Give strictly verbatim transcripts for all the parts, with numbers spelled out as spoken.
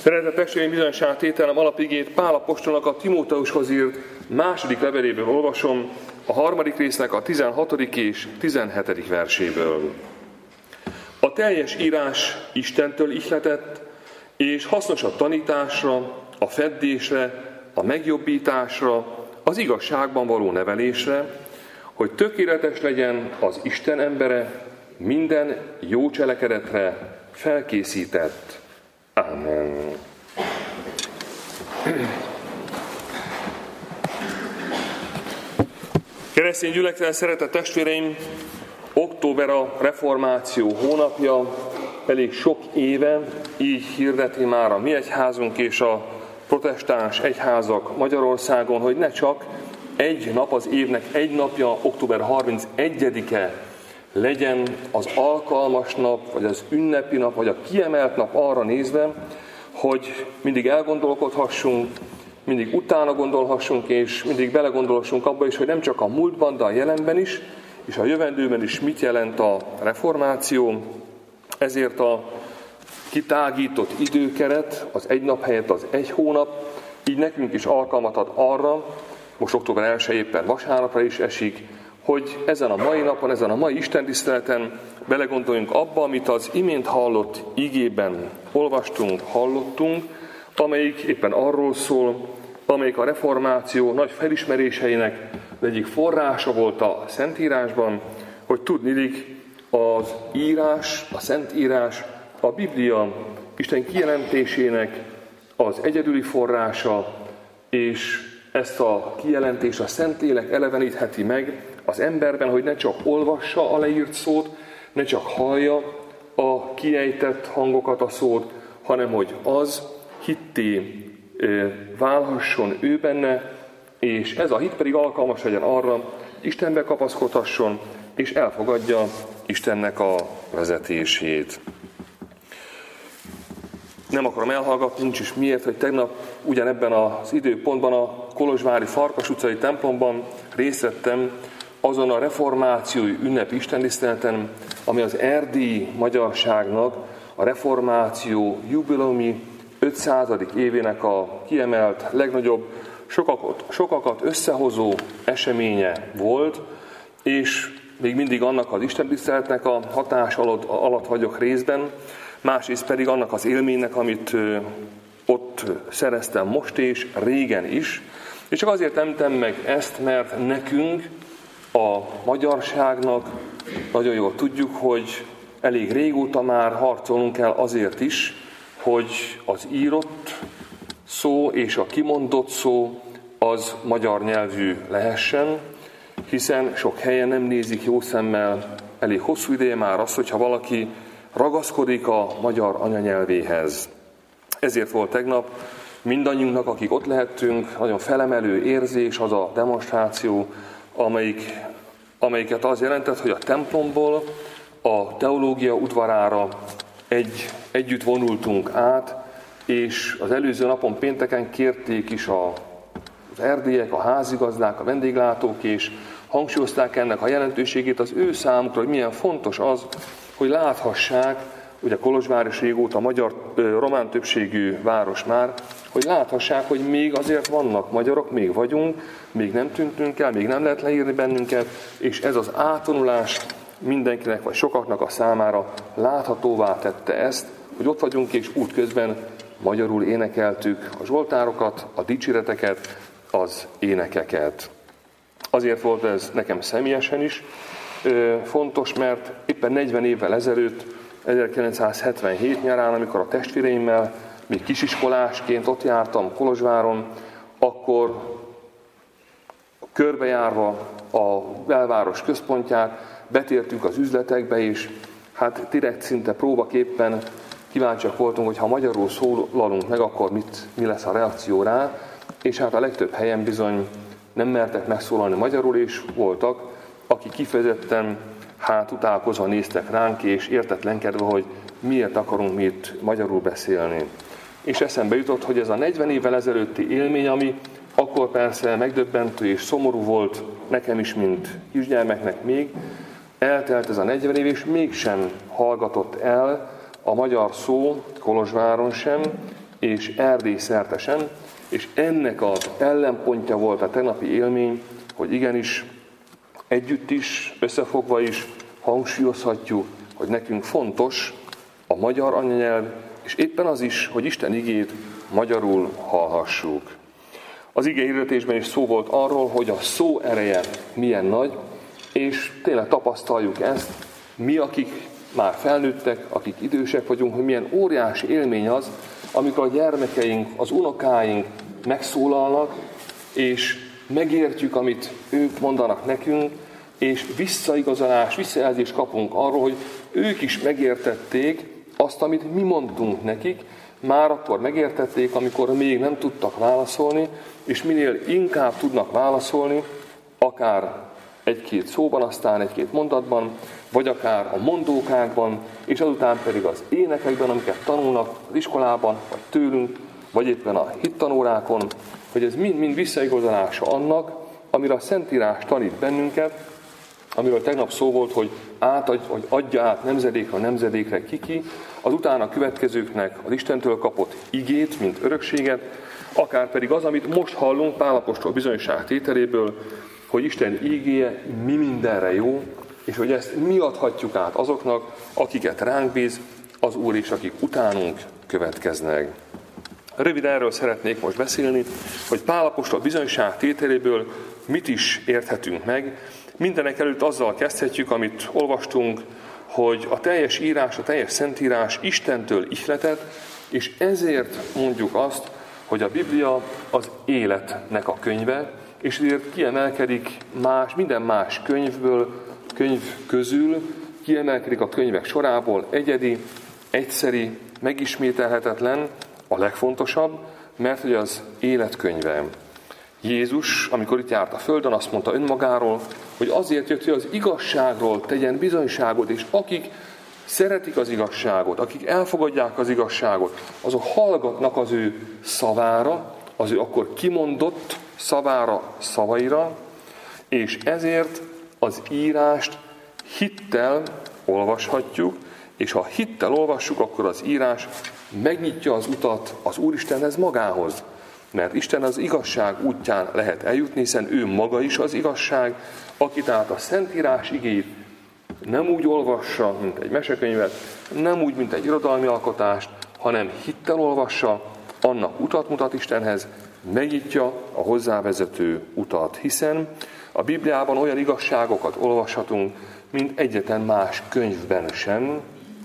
Szeretett testvéreim, bizonyosság tételem alapigét Pál apostolnak a Timóteushoz írt második leveléből olvasom, a harmadik résznek a tizenhatodik és tizenhetedik verséből. A teljes írás Istentől ihletett, és hasznos a tanításra, a feddésre, a megjobbításra, az igazságban való nevelésre, hogy tökéletes legyen az Isten embere, minden jó cselekedetre felkészített. Amen. Keresztény gyülekezet, szeretett testvéreim, október a reformáció hónapja, elég sok éve, így hirdeti már a mi egyházunk és a protestáns egyházak Magyarországon, hogy ne csak egy nap, az évnek egy napja, október harmincegyedike legyen az alkalmas nap, vagy az ünnepi nap, vagy a kiemelt nap arra nézve, hogy mindig elgondolkodhassunk, mindig utána gondolhassunk, és mindig belegondolhassunk abba is, hogy nem csak a múltban, de a jelenben is, és a jövendőben is mit jelent a reformáció. Ezért a kitágított időkeret, az egy nap helyett az egy hónap, így nekünk is alkalmat ad arra, most október elseje éppen vasárnapra is esik, hogy ezen a mai napon, ezen a mai istentiszteleten belegondoljunk abba, amit az imént hallott igében olvastunk, hallottunk, amelyik éppen arról szól, amelyik a reformáció nagy felismeréseinek egyik forrása volt a Szentírásban, hogy tudniillik az írás, a Szentírás, a Biblia Isten kijelentésének az egyedüli forrása, és ezt a kijelentést a Szentlélek elevenítheti meg az emberben, hogy ne csak olvassa a leírt szót, ne csak hallja a kiejtett hangokat, a szót, hanem hogy az hitté válhasson ő benne, és ez a hit pedig alkalmas legyen arra, Istenbe kapaszkodhasson, és elfogadja Istennek a vezetését. Nem akarom elhallgatni, nincs is miért, hogy tegnap ugyanebben az időpontban a kolozsvári Farkas utcai templomban részt vettem azon a reformációi ünnepi istentiszteleten, ami az erdélyi magyarságnak a reformáció jubileumi ötszázadik évének a kiemelt, legnagyobb, sokakat, sokakat összehozó eseménye volt, és még mindig annak az istentiszteletnek a hatás alatt, alatt vagyok részben, másrészt pedig annak az élménynek, amit ott szereztem most és régen is. És csak azért említem meg ezt, mert nekünk, a magyarságnak nagyon jól tudjuk, hogy elég régóta már harcolnunk kell azért is, hogy az írott szó és a kimondott szó az magyar nyelvű lehessen, hiszen sok helyen nem nézik jó szemmel elég hosszú ideje már azt, hogyha valaki ragaszkodik a magyar anyanyelvéhez. Ezért volt tegnap mindannyiunknak, akik ott lehettünk, nagyon felemelő érzés az a demonstráció, amelyik, amelyiket az jelentett, hogy a templomból a teológia udvarára egy, együtt vonultunk át, és az előző napon pénteken kérték is a, az erdélyek, a házigazdák, a vendéglátók, és hangsúlyozták ennek a jelentőségét az ő számukra, hogy milyen fontos az, hogy láthassák, ugye Kolozsvár is régóta magyar, román többségű város már, hogy láthassák, hogy még azért vannak magyarok, még vagyunk, még nem tűntünk el, még nem lehet leírni bennünket, és ez az átvonulás mindenkinek, vagy sokaknak a számára láthatóvá tette ezt, hogy ott vagyunk, és útközben magyarul énekeltük a zsoltárokat, a dicséreteket, az énekeket. Azért volt ez nekem személyesen is fontos, mert éppen negyven évvel ezelőtt, ezerkilencszázhetvenhét nyarán, amikor a testvéreimmel még kisiskolásként ott jártam Kolozsváron, akkor körbejárva a belváros központját, betértünk az üzletekbe, és hát direkt szinte próbaképpen kíváncsiak voltunk, hogy ha magyarul szólalunk meg, akkor mit, mi lesz a reakció rá, és hát a legtöbb helyen bizony nem mertek megszólalni magyarul, és voltak, akik kifejezetten hát utálkozva néztek ránk, és értetlenkedve, hogy miért akarunk mi itt magyarul beszélni. És eszembe jutott, hogy ez a negyven évvel ezelőtti élmény, ami akkor persze megdöbbentő és szomorú volt nekem is, mint kisgyermeknek még, eltelt ez a negyven év, és mégsem hallgatott el a magyar szó Kolozsváron sem, és Erdély szertesen, és ennek az ellenpontja volt a tegnapi élmény, hogy igenis, együtt is, összefogva is hangsúlyozhatjuk, hogy nekünk fontos a magyar anyanyelv, és éppen az is, hogy Isten igét magyarul hallhassuk. Az ige hirdetésben is szó volt arról, hogy a szó ereje milyen nagy, és tényleg tapasztaljuk ezt, mi, akik már felnőttek, akik idősek vagyunk, hogy milyen óriási élmény az, amikor a gyermekeink, az unokáink megszólalnak, és megértjük, amit ők mondanak nekünk, és visszaigazolás, visszajelzést kapunk arról, hogy ők is megértették azt, amit mi mondtunk nekik, már akkor megértették, amikor még nem tudtak válaszolni, és minél inkább tudnak válaszolni, akár egy-két szóban, aztán egy-két mondatban, vagy akár a mondókákban, és azután pedig az énekekben, amiket tanulnak az iskolában, vagy tőlünk, vagy éppen a hittanórákon, hogy ez mind-mind visszaigazolása annak, amire a Szentírás tanít bennünket, amiről tegnap szó volt, hogy, átadj, hogy adja át nemzedékről nemzedékre kiki, az utána következőknek az Istentől kapott igét, mint örökséget, akár pedig az, amit most hallunk Pál apostol bizonyosság tételéből, hogy Isten ígéje mi mindenre jó, és hogy ezt mi adhatjuk át azoknak, akiket ránk bíz az Úr is, akik utánunk következnek. Rövid erről szeretnék most beszélni, hogy Pál apostol bizonyosság tételéből mit is érthetünk meg. Mindenek előtt azzal kezdhetjük, amit olvastunk, hogy a teljes írás, a teljes szentírás Istentől ihletett, és ezért mondjuk azt, hogy a Biblia az életnek a könyve, és ezért kiemelkedik más, minden más könyvből, könyv közül, kiemelkedik a könyvek sorából egyedi, egyszeri, megismételhetetlen, a legfontosabb, mert hogy az életkönyve. Jézus, amikor itt járt a földön, azt mondta önmagáról, hogy azért jött, hogy az igazságról tegyen bizonyságot, és akik szeretik az igazságot, akik elfogadják az igazságot, azok hallgatnak az ő szavára, az ő akkor kimondott szavára, szavaira, és ezért az írást hittel olvashatjuk, és ha hittel olvassuk, akkor az írás megnyitja az utat az Úristenhez magához. Mert Isten az igazság útján lehet eljutni, hiszen ő maga is az igazság, aki tehát a Szentírás igéit nem úgy olvassa, mint egy mesekönyvet, nem úgy, mint egy irodalmi alkotást, hanem hittel olvassa, annak utat mutat Istenhez, megnyitja a hozzávezető utat, hiszen a Bibliában olyan igazságokat olvashatunk, mint egyetlen más könyvben sem,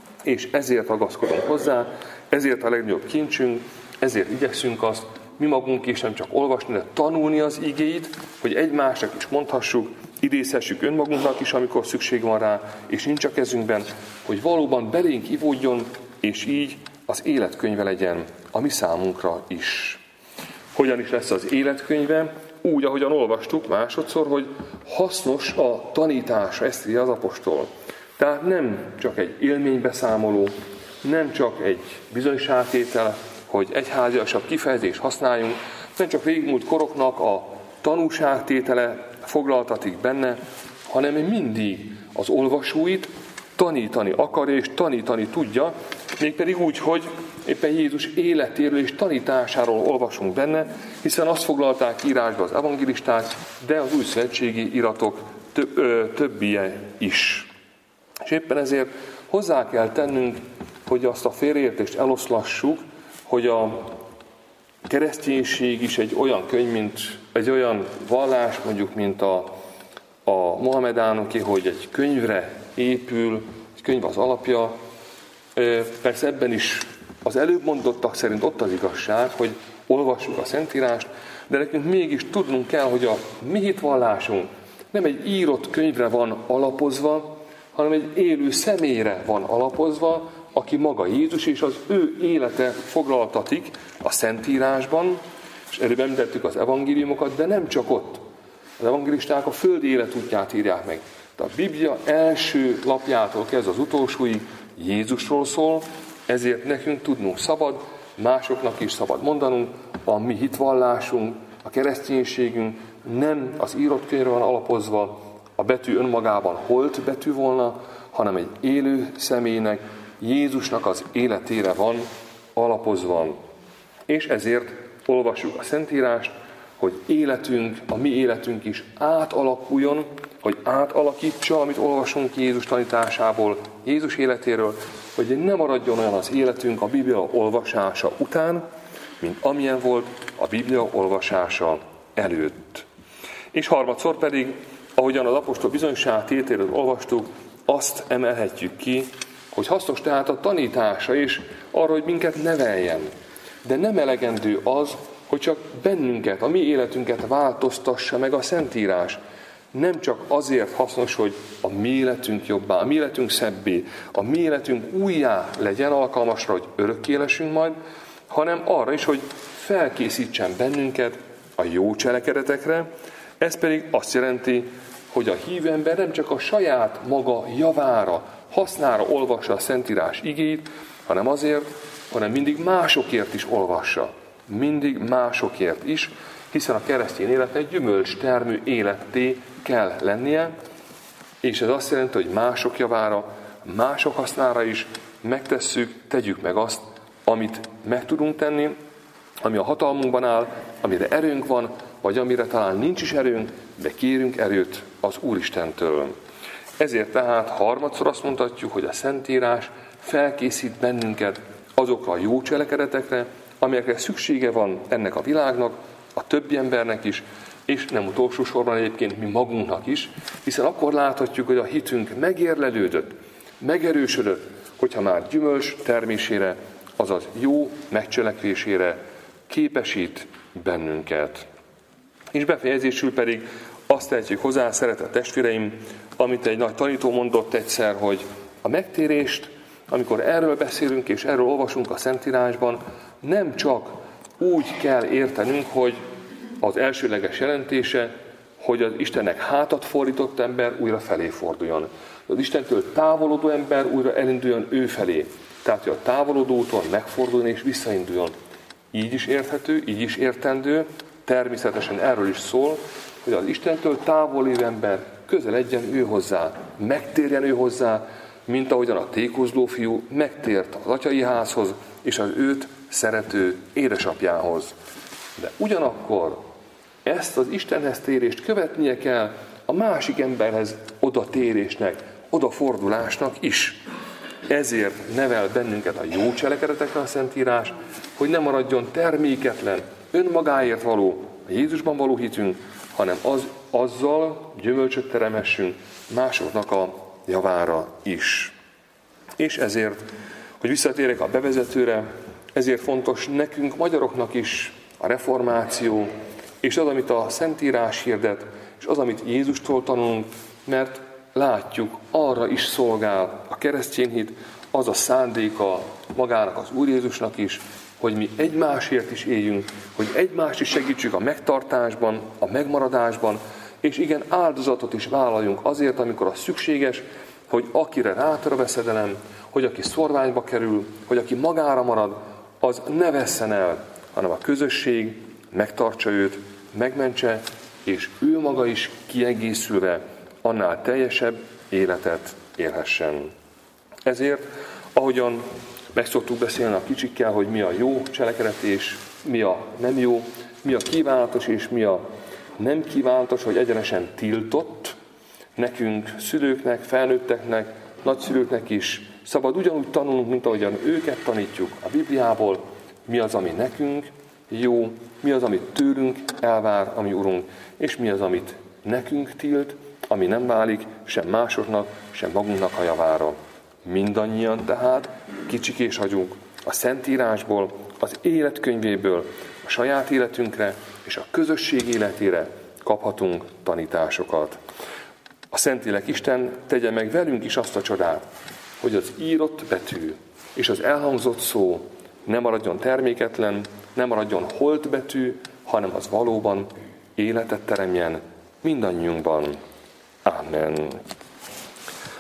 és ezért ragaszkodunk hozzá, ezért a legnagyobb kincsünk, ezért igyekszünk azt, mi magunk is nem csak olvasni, de tanulni az igéit, hogy egymásnak is mondhassuk, idézhessük önmagunknak is, amikor szükség van rá, és nincs a kezünkben, hogy valóban belénk ivódjon, és így az életkönyve legyen a mi számunkra is. Hogyan is lesz az életkönyve? Úgy, ahogyan olvastuk másodszor, hogy hasznos a tanítása, ezt írja az apostol. Tehát nem csak egy élménybeszámoló, nem csak egy bizonyságtétel, hogy egyháziasabb kifejezést használjunk, nem csak régmúlt koroknak a tanúságtétele foglaltatik benne, hanem mindig az olvasóit tanítani akar és tanítani tudja, mégpedig úgy, hogy éppen Jézus életéről és tanításáról olvasunk benne, hiszen azt foglalták írásba az evangélisták, de az új szövetségi iratok több, ö, többie is. És éppen ezért hozzá kell tennünk, hogy azt a félreértést eloszlassuk, hogy a kereszténység is egy olyan könyv, mint egy olyan vallás, mondjuk, mint a, a Mohamedánoké, hogy egy könyvre épül, egy könyv az alapja. Persze ebben is az előbb mondottak szerint ott az igazság, hogy olvassuk a Szentírást, de nekünk mégis tudnunk kell, hogy a mi hitvallásunk nem egy írott könyvre van alapozva, hanem egy élő személyre van alapozva, aki maga Jézus, és az ő élete foglaltatik a Szentírásban, és előbb említettük az evangéliumokat, de nem csak ott. Az evangélisták a földi életútját írják meg. De a Biblia első lapjától kezdve az utolsóig Jézusról szól, ezért nekünk tudnunk szabad, másoknak is szabad mondanunk, a mi hitvallásunk, a kereszténységünk nem az írott könyvre van alapozva, a betű önmagában holt betű volna, hanem egy élő személynek, Jézusnak az életére van alapozva. És ezért olvassuk a Szentírást, hogy életünk, a mi életünk is átalakuljon, hogy átalakítsa, amit olvasunk Jézus tanításából, Jézus életéről, hogy ne maradjon olyan az életünk a Biblia olvasása után, mint amilyen volt a Biblia olvasása előtt. És harmadszor pedig, ahogyan az apostol bizonyságtételéről olvastuk, azt emelhetjük ki, hogy hasznos tehát a tanítása is arra, hogy minket neveljen. De nem elegendő az, hogy csak bennünket, a mi életünket változtassa meg a Szentírás. Nem csak azért hasznos, hogy a mi életünk jobbá, a mi életünk szebbé, a mi életünk újjá legyen alkalmasra, hogy örökké lessünk majd, hanem arra is, hogy felkészítsen bennünket a jó cselekedetekre. Ez pedig azt jelenti, hogy a hívő ember nem csak a saját maga javára, hasznára olvassa a Szentírás igét, hanem azért, hanem mindig másokért is olvassa. Mindig másokért is, hiszen a keresztény életnek gyümölcstermű életté kell lennie, és ez azt jelenti, hogy mások javára, mások hasznára is megtesszük, tegyük meg azt, amit meg tudunk tenni, ami a hatalmunkban áll, amire erőnk van, vagy amire talán nincs is erőnk, de kérünk erőt az Úristentől. Ezért tehát harmadszor azt mondhatjuk, hogy a Szentírás felkészít bennünket azokra a jó cselekedetekre, amelyekre szüksége van ennek a világnak, a többi embernek is, és nem utolsó sorban egyébként mi magunknak is, hiszen akkor láthatjuk, hogy a hitünk megérlelődött, megerősödött, hogyha már gyümölcs termésére, azaz jó megcselekvésére képesít bennünket. És befejezésül pedig azt tehetjük hozzá, szeretett testvéreim, amit egy nagy tanító mondott egyszer, hogy a megtérést, amikor erről beszélünk és erről olvasunk a Szentírásban, nem csak úgy kell értenünk, hogy az elsőleges jelentése, hogy az Istennek hátat fordított ember újra felé forduljon. Az Istentől távolodó ember újra elinduljon ő felé. Tehát, hogy a távolodó úton megforduljon és visszainduljon. Így is érthető, így is értendő, természetesen erről is szól, hogy az Istentől távol lévő ember közeledjen ő hozzá, megtérjen ő hozzá, mint ahogyan a tékozló fiú megtért az atyai házhoz, és az őt szerető édesapjához. De ugyanakkor ezt az Istenhez térést követnie kell a másik emberhez odatérésnek, odafordulásnak is. Ezért nevel bennünket a jó cselekedetekre a Szentírás, hogy ne maradjon terméketlen, önmagáért való, a Jézusban való hitünk, hanem az, azzal gyümölcsöt teremessünk másoknak a javára is. És ezért, hogy visszatérek a bevezetőre, ezért fontos nekünk, magyaroknak is a reformáció, és az, amit a Szentírás hirdet, és az, amit Jézustól tanulunk, mert látjuk, arra is szolgál a keresztény hit, az a szándéka magának az Úr Jézusnak is, hogy mi egymásért is éljünk, hogy egymást is segítsük a megtartásban, a megmaradásban, és igen, áldozatot is vállaljunk azért, amikor az szükséges, hogy akire rátör a veszedelem, hogy aki szorványba kerül, hogy aki magára marad, az ne vesszen el, hanem a közösség megtartsa őt, megmentse, és ő maga is kiegészülve annál teljesebb életet élhessen. Ezért, ahogyan meg szoktuk beszélni a kicsikkel, hogy mi a jó cselekedet és mi a nem jó, mi a kívánatos és mi a nem kívánatos, hogy egyenesen tiltott, nekünk, szülőknek, felnőtteknek, nagyszülőknek is szabad ugyanúgy tanulnunk, mint ahogyan őket tanítjuk a Bibliából, mi az, ami nekünk jó, mi az, amit tőlünk elvár a mi Urunk, és mi az, amit nekünk tilt, ami nem válik sem másoknak, sem magunknak a javára. Mindannyian tehát, kicsikés vagyunk, a Szentírásból, az életkönyvéből, a saját életünkre és a közösség életére kaphatunk tanításokat. A Szentlélek Isten tegye meg velünk is azt a csodát, hogy az írott betű és az elhangzott szó ne maradjon terméketlen, ne maradjon holt betű, hanem az valóban életet teremjen mindannyiunkban. Amen.